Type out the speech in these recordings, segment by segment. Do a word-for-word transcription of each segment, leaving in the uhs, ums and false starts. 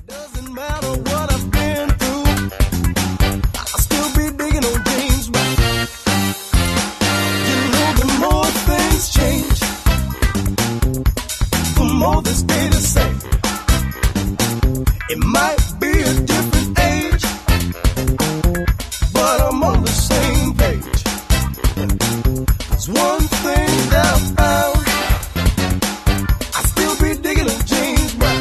Doesn't matter what I've been through, I'll still be digging on James Brown. You know, the more things change, the more they stay the same. It might be a different age, but I'm on the same page. There's one thing that I found, I'll still be digging on James Brown.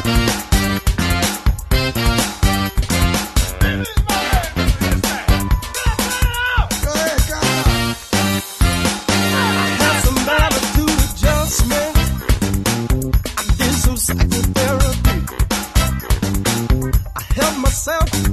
Go ahead, go on. I had some attitude adjustment. I did some psychotherapy. I helped myself